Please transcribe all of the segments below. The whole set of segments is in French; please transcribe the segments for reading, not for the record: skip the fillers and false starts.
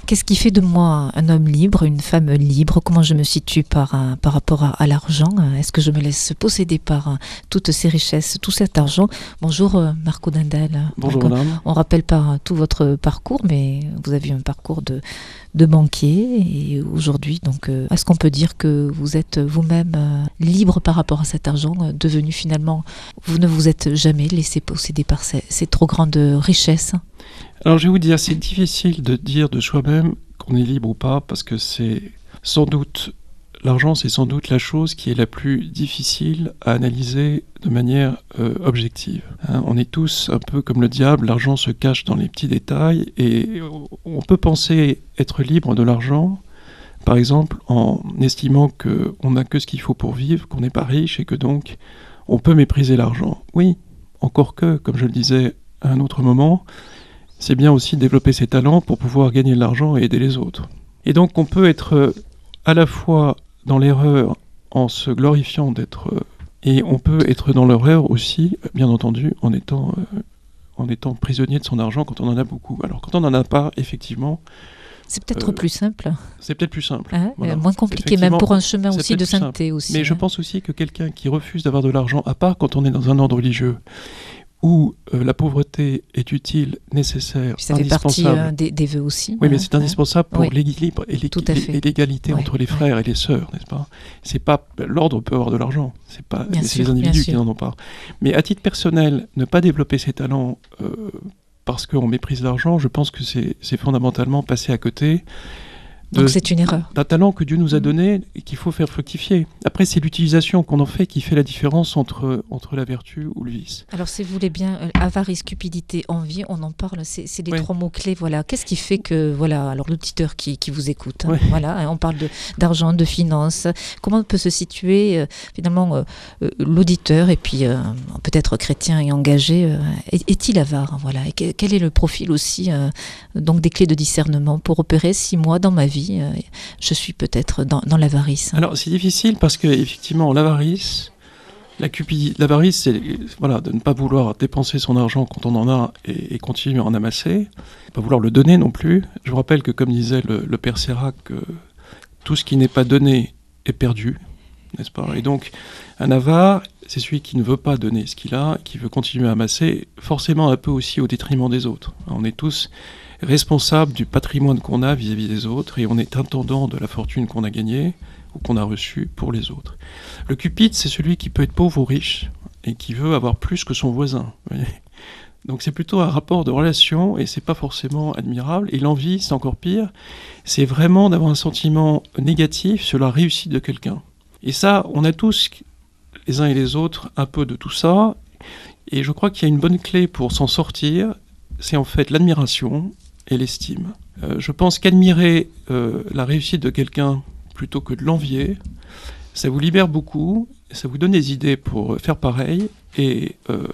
Qu'est-ce qui fait de moi un homme libre, une femme libre? Comment je me situe par rapport à l'argent? Est-ce que je me laisse posséder par toutes ces richesses, tout cet argent? Bonjour Marco Dindal. Bonjour Donc, madame. on rappelle pas tout votre parcours, mais vous avez un parcours de banquier et aujourd'hui, donc, est-ce qu'on peut dire que vous êtes vous-même libre par rapport à cet argent, devenu finalement, vous ne vous êtes jamais laissé posséder par ces trop grandes richesses? Alors je vais vous dire, c'est difficile de dire de soi-même qu'on est libre ou pas, parce que l'argent c'est sans doute la chose qui est la plus difficile à analyser de manière objective. Hein, on est tous un peu comme le diable, l'argent se cache dans les petits détails, et on peut penser être libre de l'argent, par exemple en estimant qu'on n'a que ce qu'il faut pour vivre, qu'on n'est pas riche et que donc on peut mépriser l'argent. Oui, encore que, comme je le disais à un autre moment, c'est bien aussi de développer ses talents pour pouvoir gagner de l'argent et aider les autres. Et donc on peut être à la fois dans l'erreur en se glorifiant et on peut être dans l'erreur aussi, bien entendu, en étant prisonnier de son argent quand on en a beaucoup. Alors quand on n'en a pas, effectivement... C'est peut-être plus simple. C'est peut-être plus simple. Voilà. Moins compliqué, même pour un chemin aussi de sainteté. Aussi, mais je pense aussi que quelqu'un qui refuse d'avoir de l'argent, à part quand on est dans un ordre religieux, où la pauvreté est utile, nécessaire, ça indispensable. fait partie des vœux aussi. Oui, mais c'est indispensable pour l'équilibre et l'égalité Oui. entre les frères et les sœurs, n'est-ce pas? C'est pas l'ordre peut avoir de l'argent, c'est les individus qui n'en ont pas. Mais à titre personnel, ne pas développer ses talents parce qu'on méprise l'argent, je pense que c'est fondamentalement passer à côté. Donc c'est une erreur. D'un talent que Dieu nous a donné et qu'il faut faire fructifier. Après, c'est l'utilisation qu'on en fait qui fait la différence entre la vertu ou le vice. Alors, si vous voulez bien, avarice, cupidité, envie, on en parle, c'est les trois mots-clés. Voilà. Qu'est-ce qui fait que, voilà, alors l'auditeur qui vous écoute, voilà, hein, on parle d'argent, de finances. Comment peut se situer finalement l'auditeur et puis peut-être chrétien et engagé, est-il avare, voilà, et quel est le profil aussi donc des clés de discernement pour opérer si moi dans ma vie je suis peut-être dans l'avarice. Alors c'est difficile parce que effectivement l'avarice, l'avarice c'est de ne pas vouloir dépenser son argent quand on en a et continuer à en amasser, pas vouloir le donner non plus. Je vous rappelle que comme disait le père Sérac, tout ce qui n'est pas donné est perdu, n'est-ce pas? Et donc un avare, c'est celui qui ne veut pas donner ce qu'il a, qui veut continuer à amasser, forcément un peu aussi au détriment des autres. On est tous responsable du patrimoine qu'on a vis-à-vis des autres et on est intendant de la fortune qu'on a gagnée ou qu'on a reçue pour les autres. Le cupide, c'est celui qui peut être pauvre ou riche et qui veut avoir plus que son voisin. Donc c'est plutôt un rapport de relation et c'est pas forcément admirable. Et l'envie, c'est encore pire, c'est vraiment d'avoir un sentiment négatif sur la réussite de quelqu'un. Et ça, on a tous, les uns et les autres, un peu de tout ça. Et je crois qu'il y a une bonne clé pour s'en sortir, c'est en fait l'admiration et l'estime. Je pense qu'admirer la réussite de quelqu'un plutôt que de l'envier, ça vous libère beaucoup, ça vous donne des idées pour faire pareil et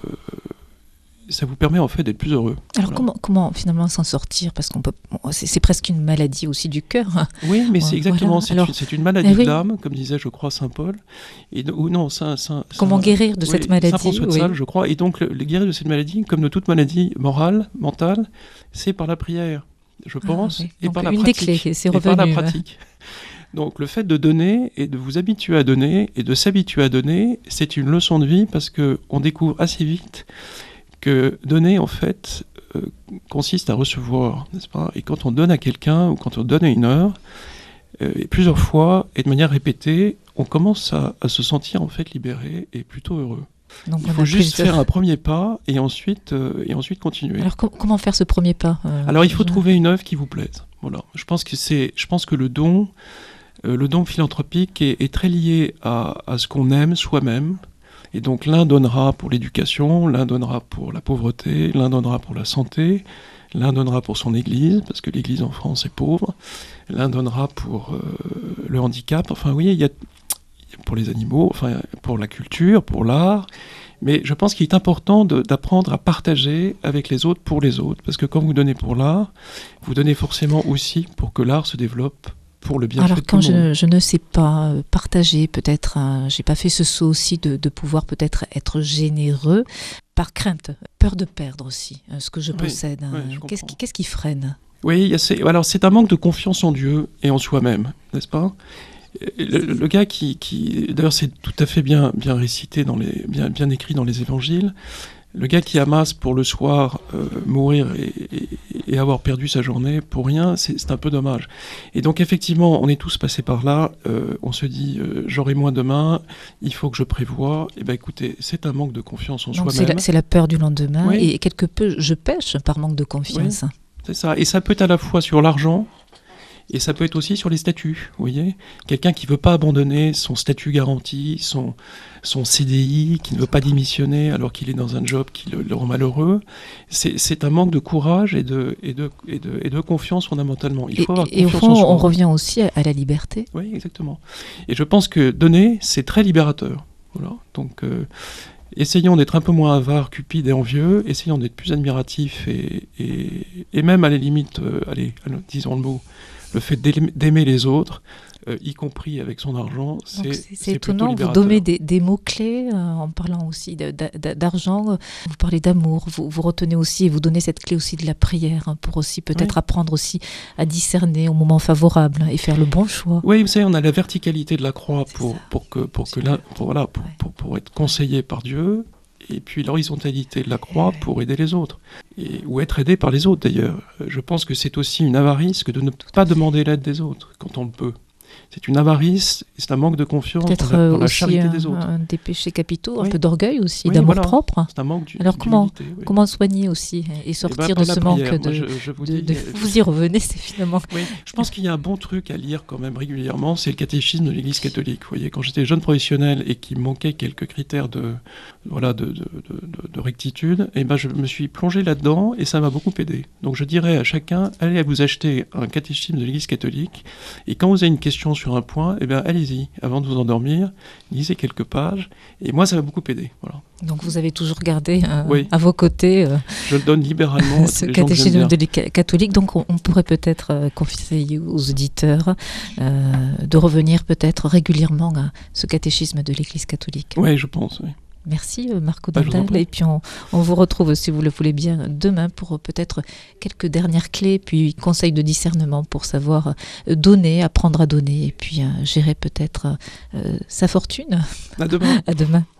ça vous permet en fait d'être plus heureux. Alors comment finalement s'en sortir? Parce c'est presque une maladie aussi du cœur. Oui, mais c'est exactement, c'est une maladie de l'âme, comme disait je crois Saint Paul. Comment guérir de cette maladie? Saint François de Sales, je crois. Et donc le guérir de cette maladie, comme de toute maladie morale, mentale, c'est par la prière, je pense, et donc, par la pratique. Une des clés, c'est revenu. Et par la pratique. Donc le fait de donner et de vous habituer à donner et de s'habituer à donner, c'est une leçon de vie parce qu'on découvre assez vite que donner, en fait, consiste à recevoir, n'est-ce pas? Et quand on donne à quelqu'un, ou quand on donne à une heure, et plusieurs fois, et de manière répétée, on commence à se sentir, en fait, libéré et plutôt heureux. Donc, il faut juste faire un premier pas, et ensuite continuer. Alors, comment faire ce premier pas? Alors, il faut trouver une œuvre qui vous plaise. Voilà. Je pense que le don philanthropique est très lié à ce qu'on aime soi-même. Et donc l'un donnera pour l'éducation, l'un donnera pour la pauvreté, l'un donnera pour la santé, l'un donnera pour son église, parce que l'église en France est pauvre, l'un donnera pour le handicap, enfin oui, il y a pour les animaux, enfin pour la culture, pour l'art, mais je pense qu'il est important d'apprendre à partager avec les autres pour les autres, parce que quand vous donnez pour l'art, vous donnez forcément aussi pour que l'art se développe pour le bienfait de tout le monde. Alors quand je ne sais pas partager, peut-être, j'ai pas fait ce saut aussi de pouvoir peut-être être généreux, par crainte, peur de perdre aussi ce que je possède. Oui, Qu'est-ce qui freine? Oui, alors c'est un manque de confiance en Dieu et en soi-même, n'est-ce pas? Le gars d'ailleurs c'est tout à fait bien récité, bien écrit dans les évangiles, le gars qui amasse pour le soir mourir et avoir perdu sa journée pour rien, c'est un peu dommage. Et donc effectivement, on est tous passés par là, on se dit j'aurai moins demain, il faut que je prévoie. Et ben écoutez, c'est un manque de confiance en soi-même. C'est la peur du lendemain, oui. Et quelque peu je pêche par manque de confiance. Oui, c'est ça, et ça peut être à la fois sur l'argent, et ça peut être aussi sur les statuts, vous voyez. Quelqu'un qui ne veut pas abandonner son statut garanti, son CDI, qui ne veut pas démissionner alors qu'il est dans un job qui le rend malheureux. C'est un manque de courage et de confiance fondamentalement. Il faut avoir confiance et au fond, en soi. On revient aussi à la liberté. Oui, exactement. Et je pense que donner, c'est très libérateur. Voilà. Donc, essayons d'être un peu moins avares, cupides et envieux. Essayons d'être plus admiratifs et même à la limite, disons le mot, le fait d'aimer les autres, y compris avec son argent, c'est étonnant. Vous donnez des mots-clés en parlant aussi d'argent. Vous parlez d'amour, vous retenez aussi et vous donnez cette clé aussi de la prière pour aussi peut-être apprendre aussi à discerner au moment favorable et faire le bon choix. Oui, vous savez, on a la verticalité de la croix pour être conseillé par Dieu. Et puis l'horizontalité de la croix pour aider les autres, ou être aidé par les autres d'ailleurs. Je pense que c'est aussi une avarice que de ne pas demander l'aide des autres quand on le peut. C'est une avarice, c'est un manque de confiance dans la charité des autres. Un des péchés capitaux, un peu d'orgueil aussi, d'amour propre. C'est un manque Alors comment soigner aussi et sortir de ce manque vous y revenez, c'est finalement... Oui, je pense qu'il y a un bon truc à lire quand même régulièrement, c'est le catéchisme de l'Église catholique. Vous voyez, quand j'étais jeune professionnel et qu'il me manquait quelques critères de rectitude, et ben je me suis plongé là-dedans et ça m'a beaucoup aidé. Donc je dirais à chacun, allez vous acheter un catéchisme de l'Église catholique et quand vous avez une question sur un point, eh bien allez-y, avant de vous endormir, lisez quelques pages, et moi ça m'a beaucoup aidé. Voilà. Donc vous avez toujours gardé à vos côtés je le donne libéralement ce catéchisme de l'Église catholique, donc on pourrait peut-être conseiller aux auditeurs de revenir peut-être régulièrement à ce catéchisme de l'Église catholique. Oui, je pense, oui. Merci Marco Dandal, et puis on vous retrouve si vous le voulez bien demain pour peut-être quelques dernières clés, puis conseils de discernement pour savoir donner, apprendre à donner et puis gérer peut-être sa fortune. À demain. À demain.